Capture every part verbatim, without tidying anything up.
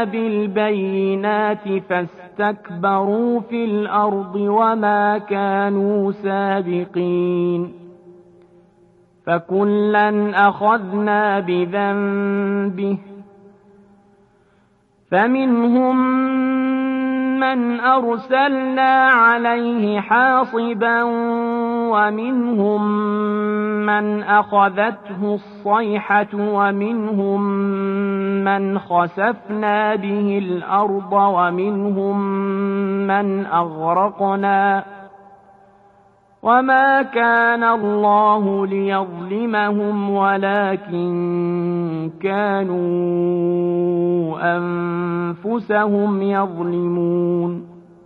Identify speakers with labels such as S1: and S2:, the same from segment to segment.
S1: جاءنا بالبينات فاستكبروا في الأرض وما كانوا سابقين فكلا أخذنا بذنبه فمنهم من أرسلنا عليه حاصبا ومنهم من أخذته الصيحة ومنهم من خسفنا به الأرض ومنهم من أغرقنا وما كان الله ليظلمهم ولكن كانوا أنفسهم يظلمون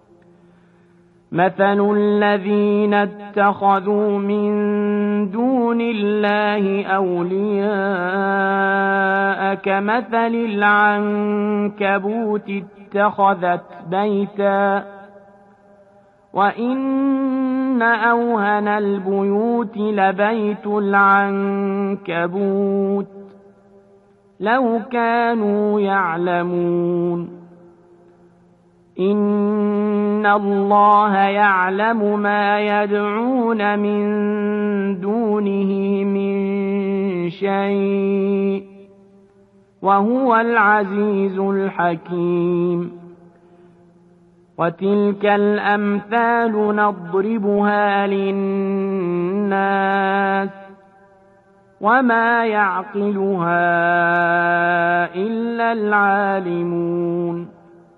S1: مثل الذين اتخذوا من دون الله أولياء كمثل العنكبوت اتخذت بيتا وإن أوهن البيوت لبيت العنكبوت لو كانوا يعلمون إن الله يعلم ما يدعون من دونه من شيء وهو العزيز الحكيم وتلك الأمثال نضربها للناس وما يعقلها إلا العالمون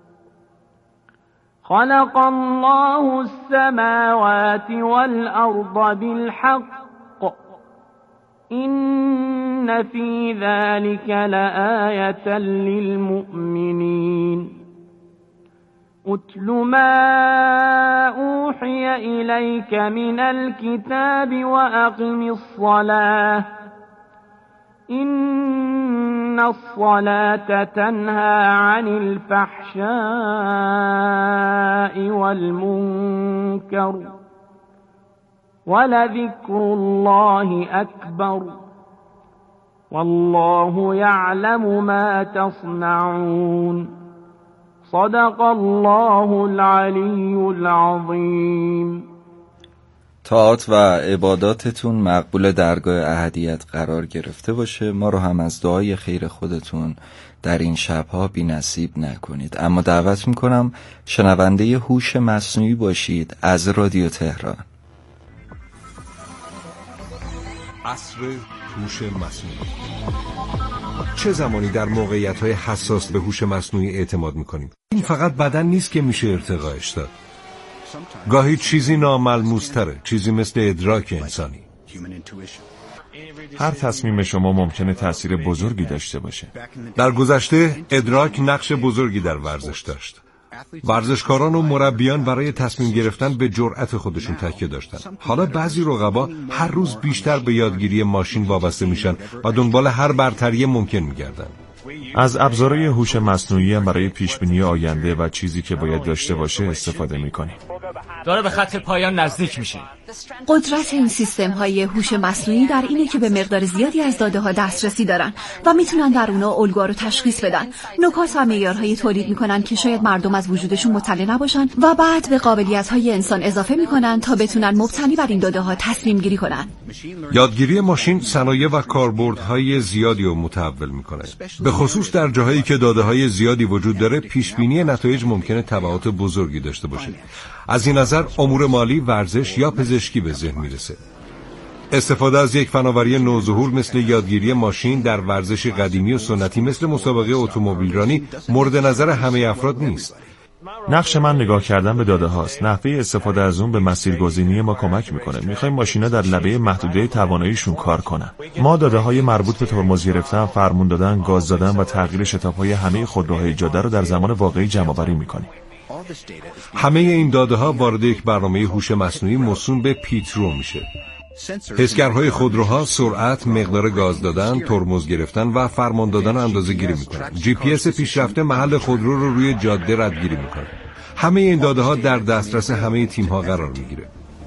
S1: خلق الله السماوات والأرض بالحق إن في ذلك لآية للمؤمنين أتل ما أوحي إليك من الكتاب وأقم الصلاة إن الصلاة تنهى عن الفحشاء والمنكر ولذكر الله أكبر والله يعلم ما تصنعون صدق الله العلی العظیم.
S2: طاعات و عباداتتون مقبول درگاه احدیت قرار گرفته باشه. ما رو هم از دعای خیر خودتون در این شبها بی نصیب نکنید. اما دعوت میکنم شنونده هوش مصنوعی باشید از رادیو تهران.
S3: عصر هوش مصنوعی. چه زمانی در موقعیت‌های حساس به هوش مصنوعی اعتماد می‌کنیم؟ این فقط بدن نیست که میشه ارتقاش داد. گاهی چیزی ناملموس‌تره، چیزی مثل ادراک انسانی.
S4: هر تصمیم شما ممکنه تأثیر بزرگی داشته باشه.
S3: در گذشته ادراک نقش بزرگی در ورزش داشت. ورزشکاران و مربیان برای تصمیم گرفتن به جرأت خودشون تکیه داشتن. حالا بعضی رقبا هر روز بیشتر به یادگیری ماشین وابسته میشن و دنبال هر برتری ممکن میگردن.
S4: از ابزارهای هوش مصنوعی هم برای پیشبینی آینده و چیزی که باید داشته باشه استفاده میکنیم.
S5: داره به خط پایان نزدیک میشه.
S6: قدرت این سیستم های هوش مصنوعی در اینه که به مقدار زیادی از داده ها دسترسی دارن و میتونن در اونا الگوها رو تشخیص بدن، نکات و معیارهای تولید میکنن که شاید مردم از وجودشون مطلع نباشن و بعد به قابلیت های انسان اضافه میکنن تا بتونن مبتنی بر این داده ها تصمیم گیری کنن.
S3: یادگیری ماشین صنایع و کاربردهای زیادی رو متحول میکنه. به خصوص در جاهایی که داده های زیادی وجود داره، پیش بینی نتایج ممکنه تبعات بزرگی داشته باشه. از این نظر امور مالی، ورزش یا پزشکی به ذهن میرسه. استفاده از یک فناوری نوظهور مثل یادگیری ماشین در ورزش قدیمی و سنتی مثل مسابقه اتومبیلرانی مورد نظر همه افراد نیست.
S4: نقش من نگاه کردن به داده هاست. نحوه استفاده از اون به مسیرگزینی ما کمک میکنه. میخوایم ماشینا در لبه محدوده تواناییشون کار کنن. ما داده های مربوط به ترمز گرفتن، فرمون دادن، گاز دادن و تغییر شتاب‌های همه خودروهای جاده رو در زمان واقعی جمع‌آوری میکنیم.
S3: همه این داده ها وارد یک برنامه هوش مصنوعی موسوم به پیترو میشه. حسگرهای خودروها سرعت، مقدار گاز دادن، ترمز گرفتن و فرمان دادن اندازه گیری میکنن. جی پی اس پیشرفته محل خودرو رو روی جاده ردگیری میکنه. همه این داده ها در دسترس همه تیم ها قرار میگیره.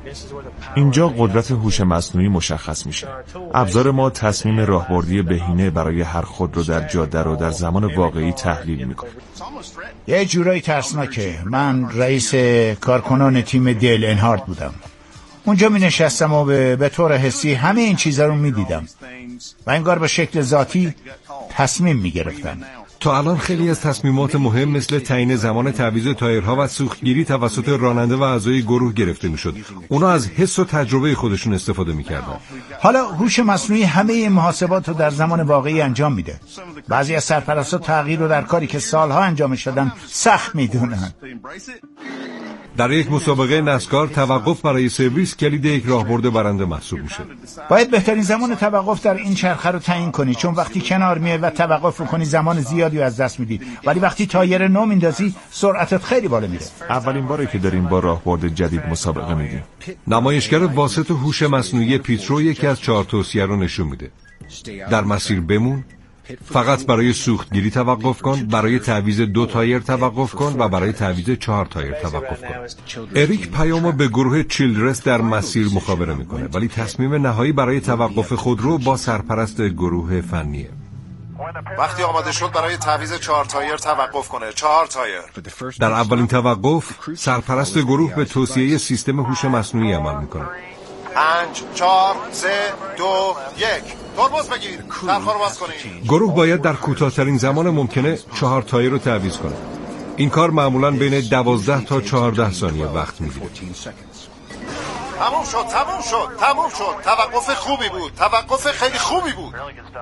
S4: اینجا قدرت هوش مصنوعی مشخص میشه. ابزار ما تصمیم راهبردی بهینه برای هر خودرو در جاده رو در زمان واقعی تحلیل میکنه.
S7: یه جورایی ترسناکه. من رئیس کارکنان تیم دیل انهارد بودم. اونجا می نشستم و به, به طور حسی همه این چیزا رو می دیدم و انگار به شکل ذاتی تصمیم می گرفتن.
S3: تا الان خیلی از تصمیمات مهم مثل تعیین زمان تعویض تایرها و سوختگیری توسط راننده و اعضای گروه گرفته میشد. اونا از حس و تجربه خودشون استفاده میکردن.
S7: حالا هوش مصنوعی همه این محاسبات رو در زمان واقعی انجام میده. بعضی از سرپرستا تغییر رو در کاری که سالها انجام شدن سخت میدونن.
S3: در یک مسابقه نسکار توقف برای سرویس کلید یک راهبرد برنده محسوب میشه.
S7: باید بهترین زمان توقف در این چرخه رو تعیین کنی، چون وقتی کنار میای و توقف کنی زمان زیادی از دست میدی، ولی وقتی تایر نو میندازی سرعتت خیلی بالا میره.
S4: اولین باره که داریم با راهبرد جدید مسابقه میدیم.
S3: نمایشگر واسط هوش مصنوعی پیترو یکی از چهار توصیه رو نشون میده. در مسیر بمون، فقط برای سوختگیری توقف کن، برای تعویض دو تایر توقف کن و برای تعویض چهار تایر توقف کن. اریک پیامو به گروه چیلدرس در مسیر مخابره میکنه، ولی تصمیم نهایی برای توقف خودرو با سرپرست گروه فنیه.
S8: وقتی آماده شد برای تعویض چهار تایر توقف کنه. چهار تایر.
S3: در اولین توقف سرپرست گروه به توصیه سیستم هوش مصنوعی عمل میکنه.
S8: پنج، چهار، سه، دو، یک. ترمز بگیر. چرخ رو باز کنید.
S3: گروه باید در کوتاه‌ترین زمان ممکنه چهار تایر رو تعویض کنه. این کار معمولاً بین دوازده تا چهارده ثانیه وقت میگیره.
S8: تموم شد، تموم شد، تموم شد. توقف خوبی بود. توقف خیلی خوبی بود.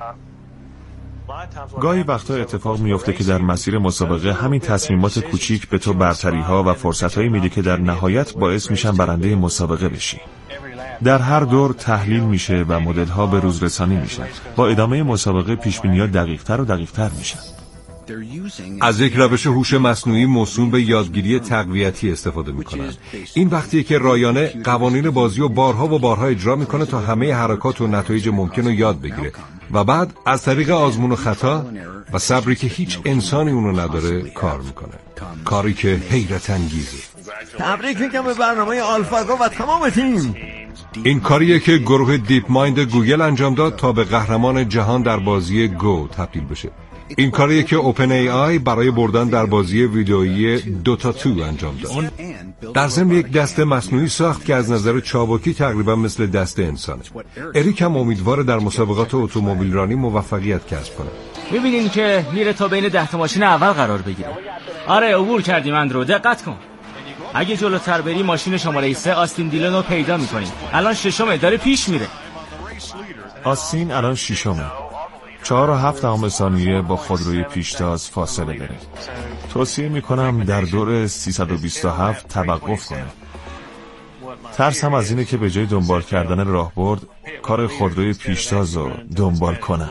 S4: گاهی وقتا اتفاق میفته که در مسیر مسابقه همین تصمیمات کوچیک به تو برتری‌ها و فرصت‌هایی میده که در نهایت باعث میشن برنده مسابقه بشی. در هر دور تحلیل میشه و مدل‌ها به روز رسانی میشن. با ادامه مسابقه پیش‌بینی‌ها دقیق‌تر و دقیق‌تر میشن.
S3: از یک روش هوش مصنوعی موسوم به یادگیری تقویتی استفاده میکنن. این وقتیه که رایانه قوانین بازی و بارها و بارها اجرا میکنه تا همه حرکات و نتایج ممکن رو یاد بگیره و بعد از طریق آزمون و خطا و صبری که هیچ انسانی اونو نداره کار میکنه. کاری که حیرت انگیزه.
S9: تبریک میگم به برنامه آلفاگو و تمام تیم.
S3: این کاریه که گروه دیپ مایند گوگل انجام داد تا به قهرمان جهان در بازی گو تبدیل بشه. این کاریه که اوپن ای آی برای بردن در بازی ویدئویی دوتا تو انجام داد. در ضمن یک دسته مصنوعی ساخت که از نظر چابکی تقریبا مثل دسته انسانه. اریک هم امیدواره در مسابقات اتومبیل رانی موفقیت کسب کنه.
S5: می‌بینین که میره تا بین ده تا ماشین اول قرار بگیره. آره عبور کردیم اندرو، دقت کن. اگه جلوتر بری ماشین شماره سه آستین دیلن رو پیدا می‌کنی. الان ششمه، داره پیش میره.
S4: آستین الان ششمه. چهار و هفت دهم ثانیه با خودروی پیشتاز فاصله داره. توصیه میکنم در دور سیصد و بیست و هفت توقف کنه. ترسم از اینه که به جای دنبال کردن راهبرد کار خودروی پیشتاز رو دنبال کنه.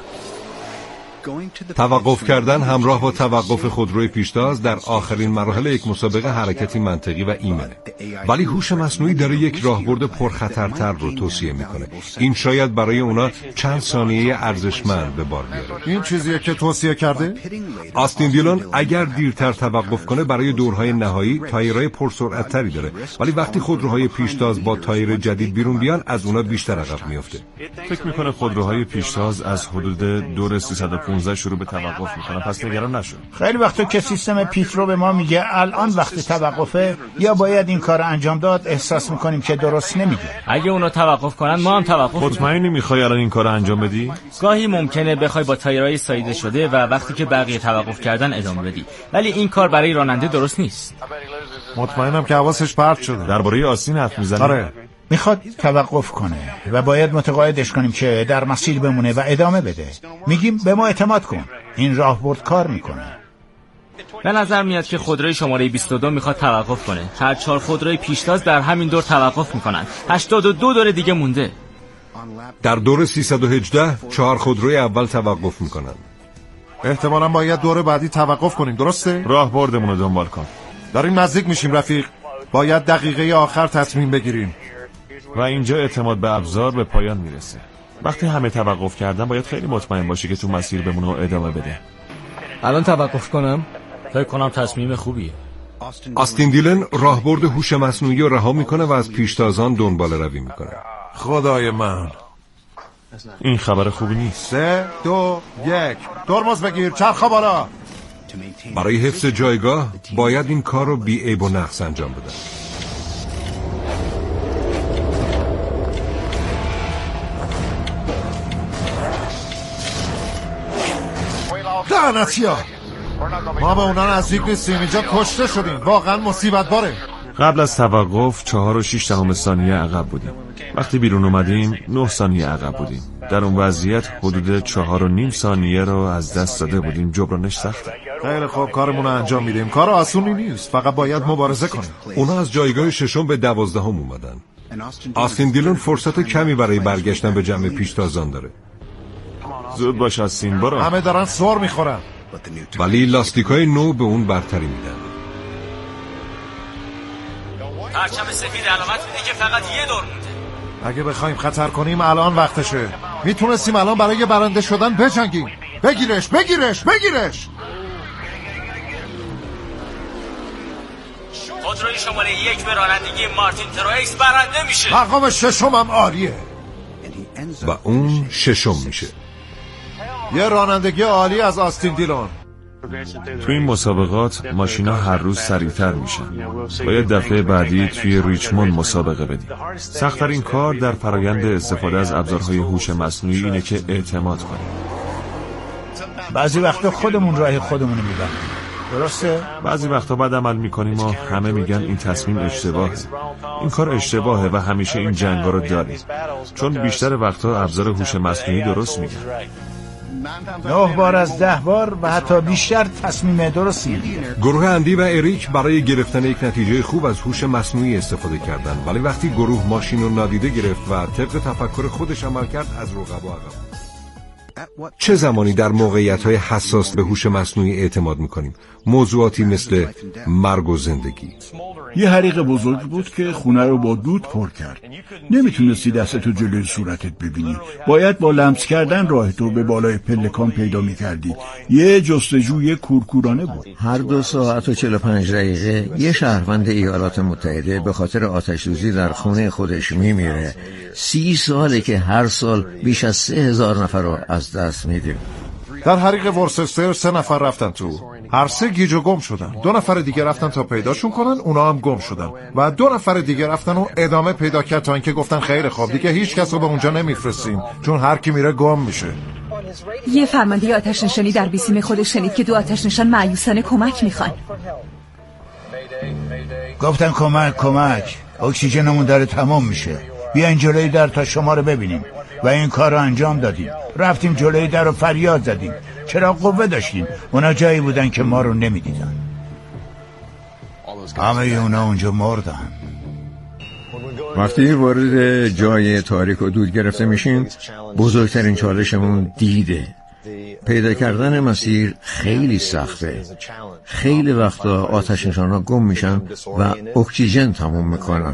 S3: توقف کردن همراه با توقف خودروی پیشتاز در آخرین مراحل یک مسابقه حرکتی منطقی و ایمنه. ولی هوش مصنوعی داره یک راهبرد پرخطرتر رو توصیه میکنه. این شاید برای اونا چند ثانیه ارزشمند به بار بیاره.
S9: این چیزیه که توصیه کرده؟
S3: آستین دیلن اگر دیرتر توقف کنه برای دورهای نهایی تایرهای پرسرعت‌تری داره، ولی وقتی خودروهای پیشتاز با تایر جدید بیرون بیان از اونا بیشتر عقب میفته.
S4: فکر میکنه خودروهای پیشتاز از حدود دور سیصد و پانزده شروع به توقف میکنن، پس نگران نشو.
S7: خیلی وقتا که سیستم پیترو به ما میگه الان وقت توقفه یا باید این کار انجام داد، احساس میکنیم که درست نمیگه.
S5: اگه اونا توقف کنن ما هم توقف.
S4: مطمئنی میخوای الان این کار انجام بدی؟
S5: گاهی ممکنه بخوای با تایرهای ساییده شده و وقتی که بقیه توقف کردن ادامه بدی، ولی این کار برای راننده درست نیست.
S9: مطمئنم که حواسش پرت شده.
S4: درباره آستین حرف میزنی؟
S9: آره.
S7: میخواد توقف کنه و باید متقاعدش کنیم که در مسیر بمونه و ادامه بده. میگیم به ما اعتماد کن، این راهبرد کار میکنه.
S5: به نظر میاد که خودروی شماره بیست و دو میخواد توقف کنه. هر چهار خودروی پیشتاز در همین دور توقف میکنن. هشتاد و دو دور دیگه مونده.
S3: در دور سیصد و هجده چهار خودروی اول توقف میکنن.
S9: احتمالاً باید دور بعدی توقف کنیم، درسته؟
S4: راهبردمون رو دنبال کن.
S9: داریم نزدیک میشیم رفیق. باید دقیقه آخر تصمیم بگیریم.
S4: و اینجا اعتماد به ابزار به پایان میرسه. وقتی همه توقف کردن باید خیلی مطمئن باشی که تو مسیر بمونه و ادامه بده.
S5: الان توقف کنم؟ فکر کنم تصمیم خوبیه.
S3: آستین دیلن راهبرد هوش مصنوعی رو رها میکنه و از پیشتازان دنبال روی میکنه.
S9: خدای من،
S4: این خبر خوبی نیست.
S9: سه دو یک ترمز بگیر، چرخا بالا.
S3: برای حفظ جایگاه باید این کار رو بی عیب و نقص انجام بدن.
S9: لعنتیا، ما به اونا نزدیک نیستیم، اینجا کشته شدیم، واقعا مصیبت باره.
S4: قبل از توقف چهار و شیش دهم ثانیه عقب بودیم. وقتی بیرون اومدیم نه ثانیه عقب بودیم. در اون وضعیت حدود چهار و نیم ثانیه رو از دست داده بودیم. جبرانش سخته.
S9: خیلی خوب، کارمون رو انجام میدیم. کار آسونی نیست، فقط باید مبارزه کنیم.
S3: اونا از جایگاه ششم به دوازدهم اومدن. آستین دیلن فرصت کمی برای برگشتن به جمع پیشتازان داره.
S4: زود باش آستین، برو.
S9: همه دارن سر میخورن.
S3: ولی لاستیکای نو به اون برتری میدن.
S5: پرچم سفید علامت میده که فقط یه دور مونده.
S9: اگه بخوایم خطر کنیم الان وقتشه. میتونستیم الان برای برنده شدن بجنگیم. بگیرش بگیرش بگیرش.
S5: خودروی شماره یک به رانندگی مارتین ترویکس برنده میشه.
S9: مقام ششم هم عالیه
S3: و اون ششم میشه.
S9: یه رانندگی عالی از آستین دیلن.
S4: توی این مسابقات ماشینا هر روز سریعتر میشن. باید دفعه بعدی توی ریچموند مسابقه بدیم. سخت‌ترین کار در فرایند استفاده از ابزارهای هوش مصنوعی اینه که اعتماد کنیم.
S7: بعضی وقتا خودمون راه خودمون رو میبریم. درسته؟
S4: بعضی وقتا بعد عمل میکنیم و همه میگن این تصمیم اشتباهه. این کار اشتباهه و همیشه این جنگا رو داریم. چون بیشتر وقتا ابزار هوش مصنوعی درست میگن.
S7: نه بار از ده بار و حتی بیشتر تصمیم درستی میگیره.
S3: گروه اندی و اریک برای گرفتن یک نتیجه خوب از هوش مصنوعی استفاده کردن، ولی وقتی گروه ماشین رو نادیده گرفت و طبق تفکر خودش عمل کرد از رقبا عقب. چه زمانی در موقعیت‌های حساس به هوش مصنوعی اعتماد می‌کنیم؟ موضوعاتی مثل مرگ و زندگی.
S10: یه حریق بزرگ بود که خونه رو با دود پر کرد. نمیتونستی دستتو جلوی صورتت ببینی. باید با لمس کردن راهتو به بالای پلکان پیدا میکردی. یه جستجوی کورکورانه بود.
S11: هر دو ساعت و چهل و پنج دقیقه یه شهروند ایالات متحده به خاطر آتش‌سوزی در خونه خودش میمیره. سی ساله که هر سال بیش از سه هزار نفر رو از دست میدیم.
S9: در حریق ورسستر سه نفر رفتن تو. هر سه گیج و گم شدن. دو نفر دیگه رفتن تا پیداشون کنن، اونا هم گم شدن. و دو نفر دیگه رفتن و ادامه پیدا کرد تا اینکه گفتن خیلی خوب دیگه هیچ کس رو به اونجا نمیفرستیم، چون هر کی میره گم میشه.
S6: یه فرمانده آتش نشانی در بیسیم خودش شنید که دو آتش نشان مایوسانه کمک میخوان.
S7: گفتن کمک کمک اکسیژنمون داره تمام میشه. بیاین جلوی در تا شما رو ببینیم. و این کار رو انجام دادیم. رفتیم جلوی در و فریاد زدیم. چرا قوه داشتیم. اونا جایی بودن که ما رو نمیدیدن. همه اونا اونجا مردن.
S11: وقتی وارد جای تاریک و دود گرفته میشیم، بزرگترین چالشمون دیده. پیدا کردن مسیر خیلی سخته. خیلی وقتا آتش نشان‌ها گم میشن و اکسیژن تموم میکنن.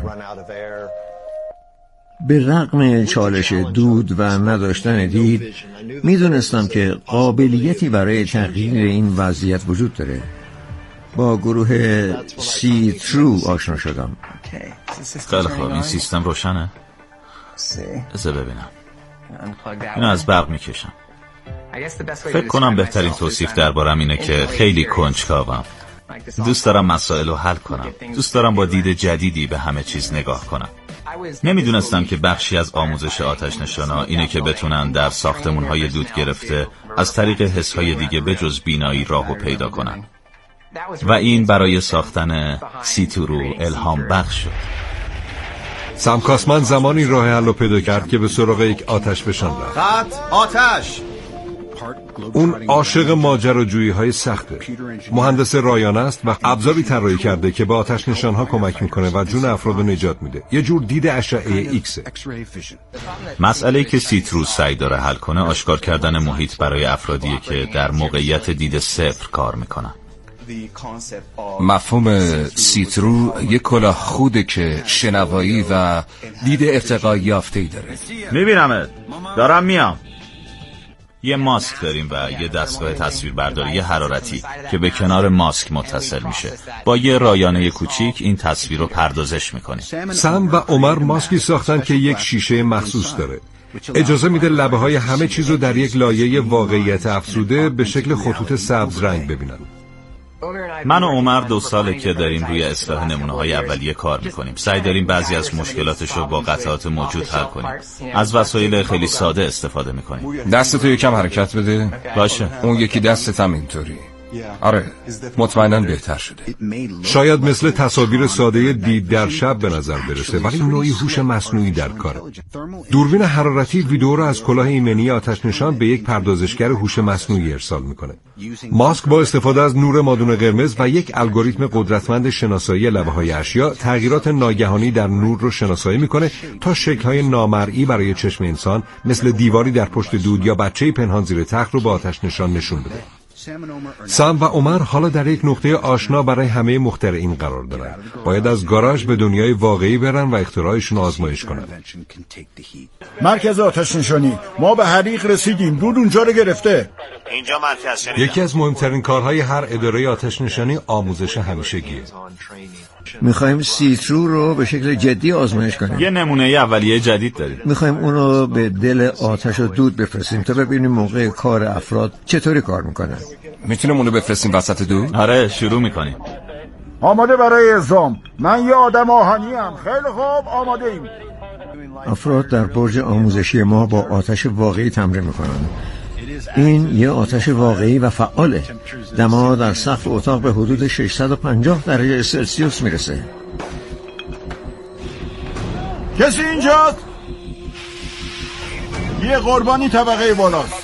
S11: به رغم چالش دود و نداشتن دید، میدونستم که قابلیتی برای تغییر این وضعیت وجود داره. با گروه سی ترو آشنا شدم.
S12: خیلی خوب، این سیستم روشنه؟ بذار ببینم. اینو از برق میکشم. فکر کنم بهترین توصیف دربارم اینه که خیلی کنجکاوم. دوست دارم مسائل رو حل کنم. دوست دارم با دید جدیدی به همه چیز نگاه کنم. نمیدونستم که بخشی از آموزش آتش نشانا اینه که بتونن در ساختمون‌های دود گرفته از طریق حس‌های دیگه به جز بینایی راهو پیدا کنن. و این برای ساختن سیتورو الهام بخش شد.
S3: سم کاسمن زمانی راه حل رو پیدا کرد که به سراغ یک آتش فشان رفت.
S8: خط آتش.
S3: اون عاشق ماجراجویی های سخته. مهندس رایانه است و ابزاری طراحی کرده که به آتش نشانها کمک میکنه و جون افراد رو نجات میده. یه جور دید اشعه ایکسه.
S12: مسئله‌ای که سیترو سعی داره حل کنه آشکار کردن محیط برای افرادیه که در موقعیت دید صفر کار میکنن.
S13: مفهوم سیترو یک کلاه خوده که شنوایی و دید ارتقا یافته‌ای داره.
S12: میبینمت، دارم میام. یه ماسک داریم و یه دستگاه تصویربرداری حرارتی که به کنار ماسک متصل میشه. با یه رایانه کوچیک این تصویر رو پردازش میکنیم.
S3: سم و عمر ماسکی ساختن که یک شیشه مخصوص داره. اجازه میده لبه های همه چیز رو در یک لایه واقعیت افزوده به شکل خطوط سبز رنگ ببینن.
S12: من و عمر دو ساله که داریم روی اصلاح نمونه های اولیه کار میکنیم. سعی داریم بعضی از مشکلاتش رو با قطعات موجود حل کنیم. از وسایل خیلی ساده استفاده میکنیم.
S13: دستتو یکم حرکت بده.
S12: باشه.
S13: اون یکی دستت هم اینطوری. آره مطمئناً بهتر شده.
S3: شاید مثل تصاویر ساده دید در شب به نظر برسه، ولی نوعی هوش مصنوعی در کاره. دوربین حرارتی ویدئو را از کلاه ایمنی آتش نشان به یک پردازشگر هوش مصنوعی ارسال میکنه. ماسک با استفاده از نور مادون قرمز و یک الگوریتم قدرتمند شناسایی لبه‌های اشیا تغییرات ناگهانی در نور رو شناسایی میکنه تا شکل‌های نامرئی برای چشم انسان مثل دیواری در پشت دود یا بچه‌ای پنهان زیر تخت رو با آتش نشان نشون بده. سم و عمر حالا در یک نقطه آشنا برای همه مخترعین قرار دارن. باید از گاراژ به دنیای واقعی برن و اختراعشون آزمایش کنن.
S10: مرکز آتش نشانی، ما به حریق رسیدیم. دود اونجا رو گرفته.
S8: اینجا مرکز شنیدم.
S3: یکی از مهمترین کارهای هر اداره آتش نشانی آموزش همیشگیه.
S11: میخوایم سیترو رو به شکل جدی آزمایش کنیم.
S12: یه نمونه اولیه جدید داریم.
S11: میخوایم اونو به دل آتش و دود بفرستیم تا ببینیم موقع کار افراد چطوری کار میکنن.
S13: میتونیم اونو بفرستیم وسط دود؟
S12: آره شروع میکنیم.
S10: آماده برای اعزام. من یه آدم آهنی ام. خیلی خوب آماده ایم.
S11: افراد در برج آموزشی ما با آتش واقعی تمرین میکنن. این یه آتش واقعی و فعاله. دما در سقف اتاق به حدود ششصد و پنجاه درجه سلسیوس میرسه.
S10: کسی اینجاست؟ یه قربانی طبقه بالاست.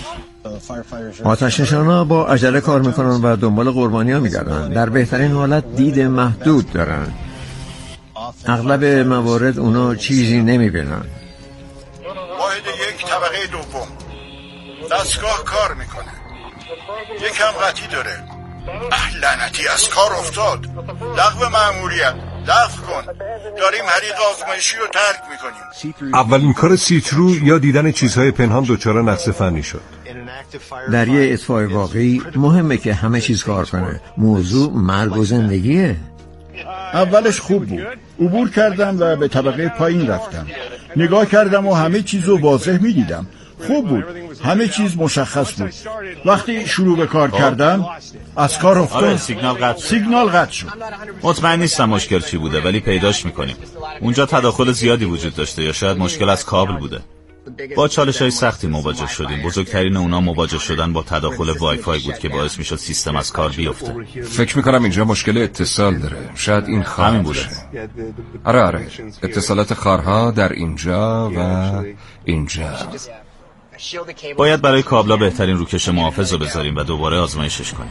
S11: آتش نشانا با عجله کار میکنن و دنبال قربانی ها میگردن. در بهترین حالت دید محدود دارن. اغلب موارد اونا چیزی نمیبینن.
S7: واحد یک طبقه دوم. دستگاه کار میکنه. یکم قطعی داره. اه لعنتی از کار افتاد. لغو مأموریت. دفع کن. داریم حریق آزمایشی رو ترک میکنیم.
S3: اولین کار سیترو یا دیدن چیزهای پنهان دچار نقص فنی شد.
S11: در یه اطفاء واقعی مهمه که همه چیز کار کنه. موضوع مرگ و زندگیه.
S10: اولش خوب بود. عبور کردم و به طبقه پایین رفتم. نگاه کردم و همه چیز رو واضح میدیدم. خوب بود. همه چیز مشخص بود. وقتی شروع به کار کردم از کار افتاد.
S12: آره سیگنال قطع
S10: سیگنال قطع شد.
S12: مطمئن نیستم مشکل چی بوده ولی پیداش میکنیم. اونجا تداخل زیادی وجود داشته یا شاید مشکل از کابل بوده. با چالش‌های سختی مواجه شدیم. بزرگترین اونا مواجه شدن با تداخل وای فای بود که باعث میشد سیستم از کار بیفته.
S13: فکر میکنم اینجا مشکل اتصال داره. شاید این خواهد
S12: همین بوده.
S13: آره آره اتصالات خارها در اینجا و اینجا.
S12: باید برای کابلا بهترین روکش محافظ رو بذاریم و دوباره آزمایشش کنیم.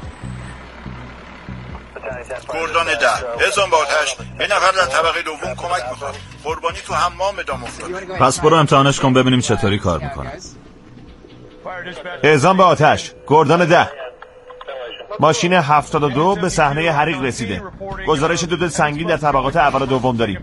S7: کردان ده اعزام به آتش. یه نفر در طبقه دوم کمک میخواد. قربانی تو حمام دام افتاده.
S12: پس برو امتحانش کن ببینیم چطوری کار میکنه.
S14: اعزام به آتش. گردان ده ماشین هفتاد و دو به صحنه حریق رسیده. گزارش دود سنگین در طبقات اول و دوم داریم.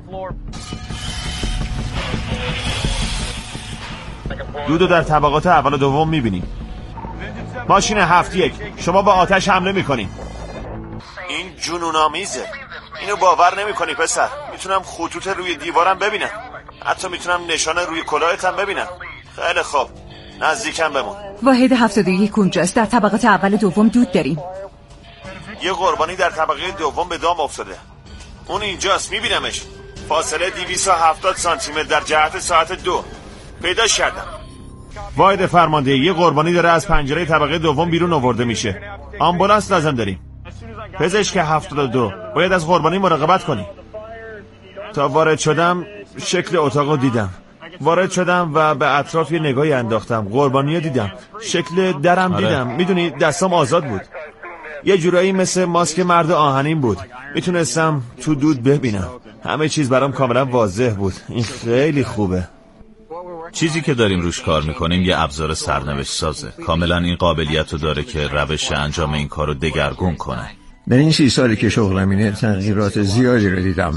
S14: دودو در طبقات اول و دوم میبینیم. ماشین هفت یک شما با آتش حمله میکنیم.
S8: این جنون‌آمیزه. اینو باور نمی‌کنی پسر. میتونم خطوط روی دیوارم ببینم. حتی میتونم نشانه روی کلاهتم ببینم. خیلی خوب. نزدیکم بمون.
S6: واحد هفتاد و یک اونجاست. در طبقات اول و دوم دود داریم.
S8: یه قربانی در طبقه دوم به دام افتاده. اون اینجاست میبینمش. فاصله دویست و هفتاد سانتی متر در جهت ساعت دو. پیداش کردم.
S14: واحد فرماندهی یه قربانی داره از پنجره طبقه دوم بیرون آورده میشه. آمبولانس لازم داریم. پزشک هفتاد و دو باید از قربانی مراقبت کنی. تا وارد شدم شکل اتاقو دیدم. وارد شدم و به اطراف یه نگاهی انداختم. قربانیو دیدم. شکل درم
S12: آره.
S14: دیدم. میدونی دستام آزاد بود. یه جورایی مثل ماسک مرد آهنین بود. میتونستم تو دود ببینم. همه چیز برام کاملا واضح بود. این خیلی خوبه.
S12: چیزی که داریم روش کار میکنیم یه ابزار سرنوشت سازه. کاملا این قابلیت رو داره که روش انجام این کار رو دگرگون کنه.
S11: در این سی سالی که شغلم اینه تغییرات زیادی رو دیدم.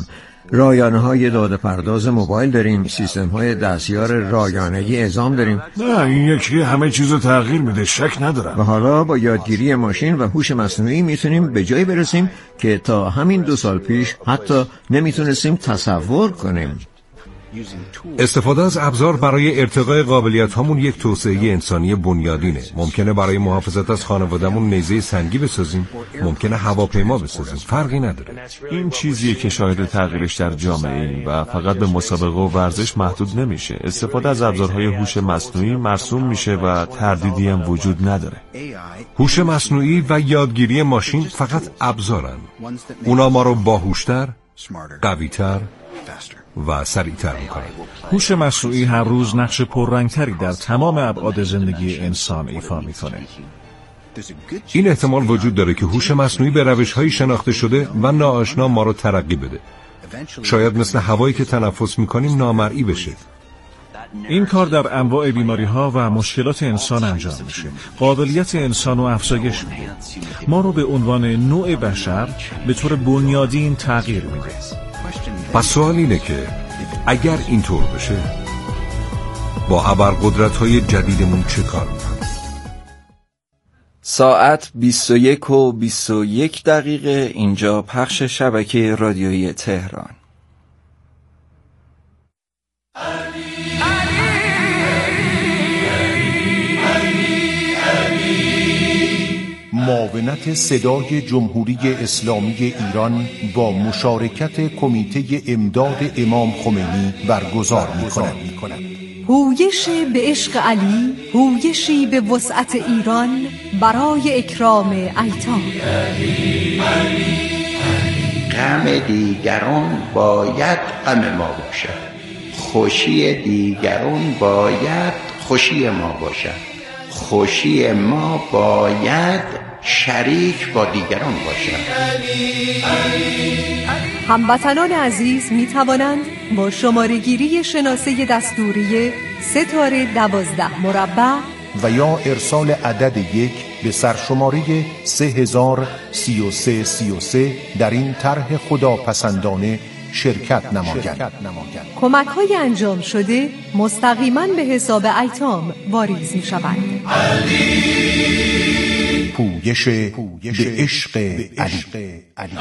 S11: رایانه‌های داده پرداز موبایل داریم، سیستم‌های دستیار رایانه‌ای اعزام داریم.
S10: نه این یکی همه چیزو تغییر میده، شک ندارم.
S11: و حالا با یادگیری ماشین و هوش مصنوعی میتونیم به جایی برسیم که تا همین دو سال پیش حتی نمیتونستیم تصور کنیم.
S3: استفاده از ابزار برای ارتقای قابلیت هامون یک توسعه انسانی بنیادینه. ممکنه برای محافظت از خانوادهمون نیزه سنگی بسازیم، ممکنه هواپیما بسازیم، فرقی نداره.
S4: این چیزیه که شاهد تغییرش در جامعه ایم و فقط به مسابقه و ورزش محدود نمیشه. استفاده از ابزارهای هوش مصنوعی مرسوم میشه و تردیدی هم وجود نداره.
S3: هوش مصنوعی و یادگیری ماشین فقط ابزارن. اونا ما رو باهوشتر، قوی‌تر و سریعتر میکنه.
S10: هوش مصنوعی هر روز نقش پررنگتری در تمام ابعاد زندگی انسان ایفا میکنه.
S3: این احتمال وجود داره که هوش مصنوعی به روش‌های شناخته شده و ناآشنا ما رو ترقی بده. شاید مثل هوایی که تنفس میکنیم نامرئی بشه.
S10: این کار در انواع بیماری‌ها و مشکلات انسان انجام میشه. قابلیت انسان رو افزایش میده. ما رو به عنوان نوع بشر به طور بنیادین تغییر میده.
S3: پس سوال اینه که اگر اینطور بشه با ابرقدرت‌های جدیدمون چه کار می‌کنیم؟
S2: ساعت بیست و یک و بیست و یک دقیقه اینجا پخش شبکه رادیویی تهران.
S15: معاونت صدای جمهوری اسلامی ایران با مشارکت کمیته امداد امام خمینی برگزار می‌کند.
S16: هویش به عشق علی، هویشی به وسعت ایران برای اکرام ایتام.
S17: غم دیگران باید غم ما باشد، خوشی دیگران باید خوشی ما باشد، خوشی ما باید شریک با دیگران باشند.
S16: هموطنان عزیز می توانند با شماره گیری شناسه دستوری ستاره دوازده مربع
S15: و یا ارسال عدد یک به سرشماره سه هزار سی و سه سی و سه در این طرح خداپسندانه شرکت نمایند.
S16: کمک های انجام شده مستقیما به حساب ایتام واریز می شوند.
S15: پویش به عشق علی.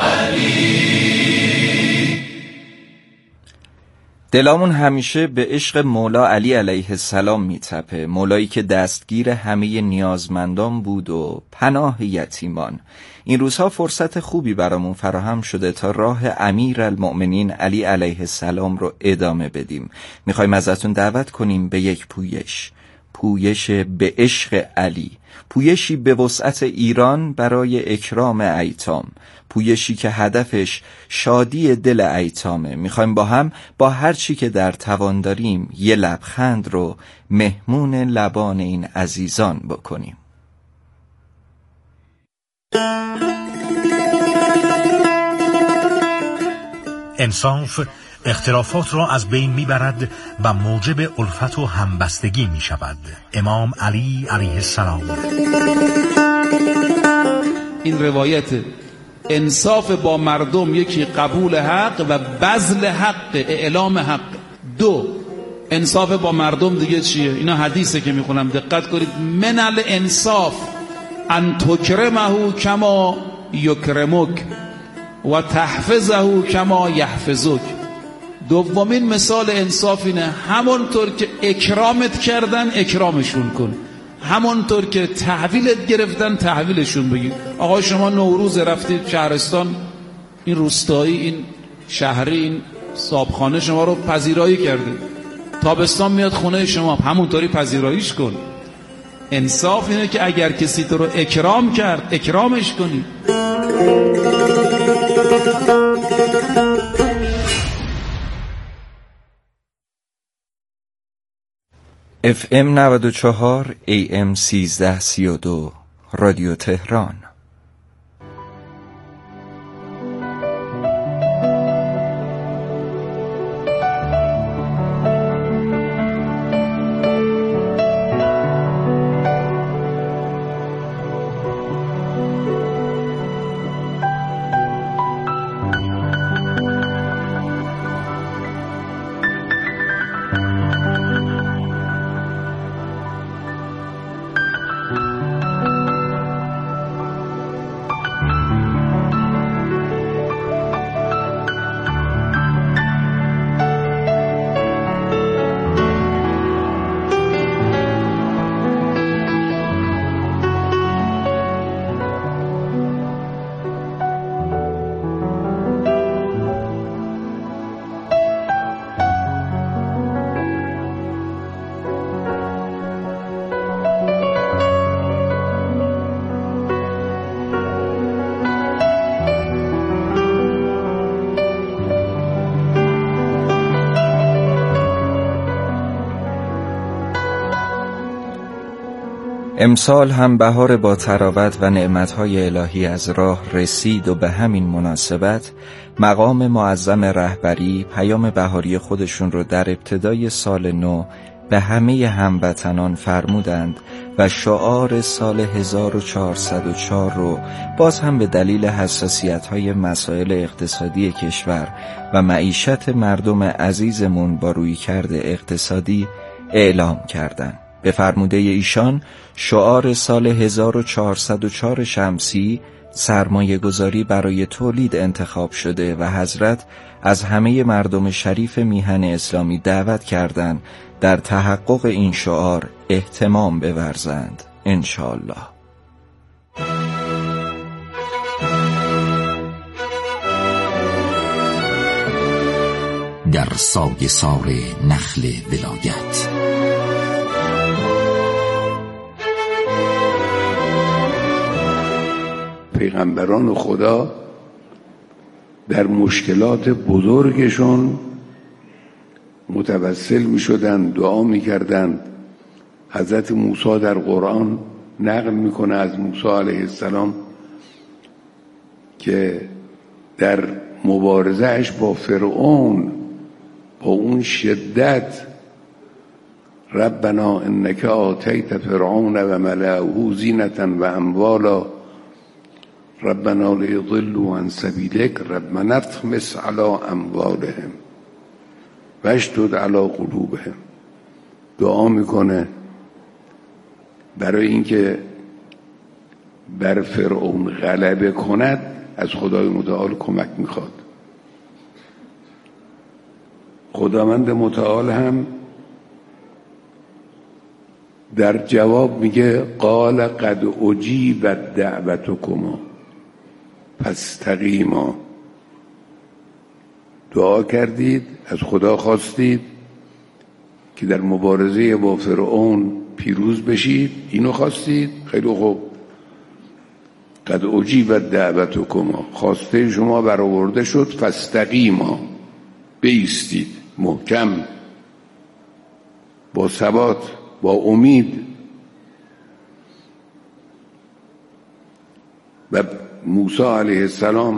S2: دلامون همیشه به عشق مولا علی علیه السلام میتپه، مولایی که دستگیر همه نیازمندان بود و پناه یتیمان. این روزها فرصت خوبی برامون فراهم شده تا راه امیرالمؤمنین علی علیه السلام رو ادامه بدیم. میخوایم ازتون دعوت کنیم به یک پویش، پویش به عشق علی، پویشی به وسعت ایران برای اکرام ایتام، پویشی که هدفش شادی دل ایتامه. میخوایم با هم با هر چی که در توان داریم یه لبخند رو مهمون لبان این عزیزان بکنیم.
S18: انصاف اختلافات را از بین میبرد و موجب الفت و همبستگی می شود. امام علی علیه السلام.
S19: این روایت انصاف با مردم، یکی قبول حق و بذل حق، اعلام حق. دو، انصاف با مردم دیگه چیه؟ اینا حدیثه که میخونم، دقت کنید. من الانصاف ان تکرمه کما یکرمک و تحفظه کما یحفظک. دومین مثال انصاف اینه همونطور که اکرامت کردن اکرامشون کن، همونطور که تحویلت گرفتن تحویلشون بگیر. آقا شما نوروز رفتید شهرستان، این روستایی، این شهری، این صابخانه شما رو پذیرایی کرده، تابستان میاد خونه شما، همونطوری پذیراییش کن. انصاف اینه که اگر کسی تو رو اکرام کرد اکرامش کنی.
S2: اف ام نود و چهار ای ام سیزده سی و دو رادیو تهران. امسال هم بهار با تراوت و نعمتهای الهی از راه رسید و به همین مناسبت مقام معظم رهبری پیام بهاری خودشون رو در ابتدای سال نو به همه هموطنان فرمودند و شعار سال هزار و چهارصد و چهار رو باز هم به دلیل حساسیت‌های مسائل اقتصادی کشور و معیشت مردم عزیزمون با رویکرد اقتصادی اعلام کردند. به فرموده ایشان شعار سال هزار و چهارصد و چهار شمسی سرمایه گذاری برای تولید انتخاب شده و حضرت از همه مردم شریف میهن اسلامی دعوت کردند در تحقق این شعار اهتمام بورزند انشاءالله.
S20: در سایه سار نخل ولایت
S21: پیغمبران خدا در مشکلات بزرگشون متوسل می شدن، دعا می کردن. حضرت موسی در قرآن نقل می کنه از موسی علیه السلام که در مبارزهش با فرعون با اون شدت ربنا انک آتیت فرعون و ملأه زینة و اموالا ربنا لیضلوا عن سبیلک ربنا اطمس علی اموالهم واشدد علی قلوبهم. دعا میکنه برای اینکه بر فرعون غلبه کند، از خدای متعال کمک میخواد. خداوند متعال هم در جواب میگه قال قد اجیبت دعوتکما فاستقیما. دعا کردید، از خدا خواستید که در مبارزه با فرعون پیروز بشید، اینو خواستید، خیلی خوب. قد اجیبت دعوتکما، خواسته شما برآورده شد، فاستقیما، بایستید محکم، با ثبات، با امید. و موسی علیه السلام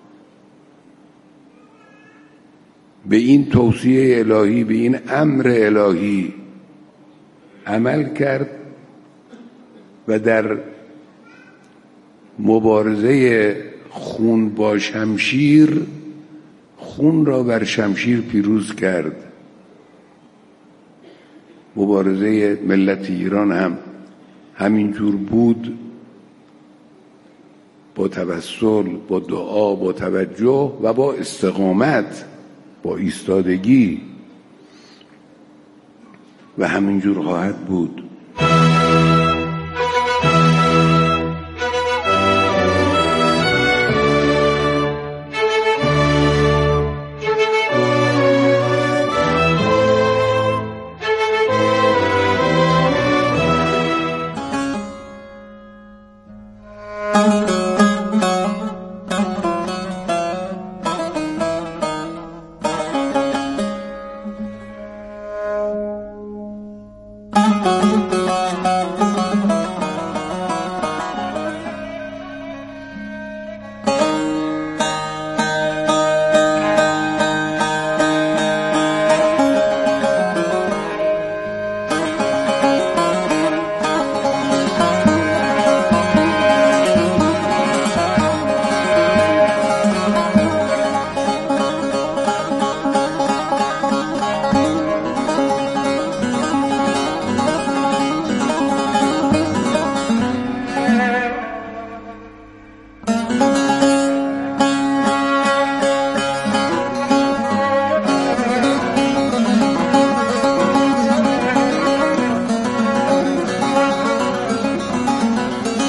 S21: به این توصیه الهی، به این امر الهی عمل کرد و در مبارزه خون با شمشیر خون را بر شمشیر پیروز کرد. مبارزه ملت ایران هم همینجور بود، با توسل، با دعا، با توجه و با استقامت، با ایستادگی، و همینجور خواهد بود.
S20: Thank you.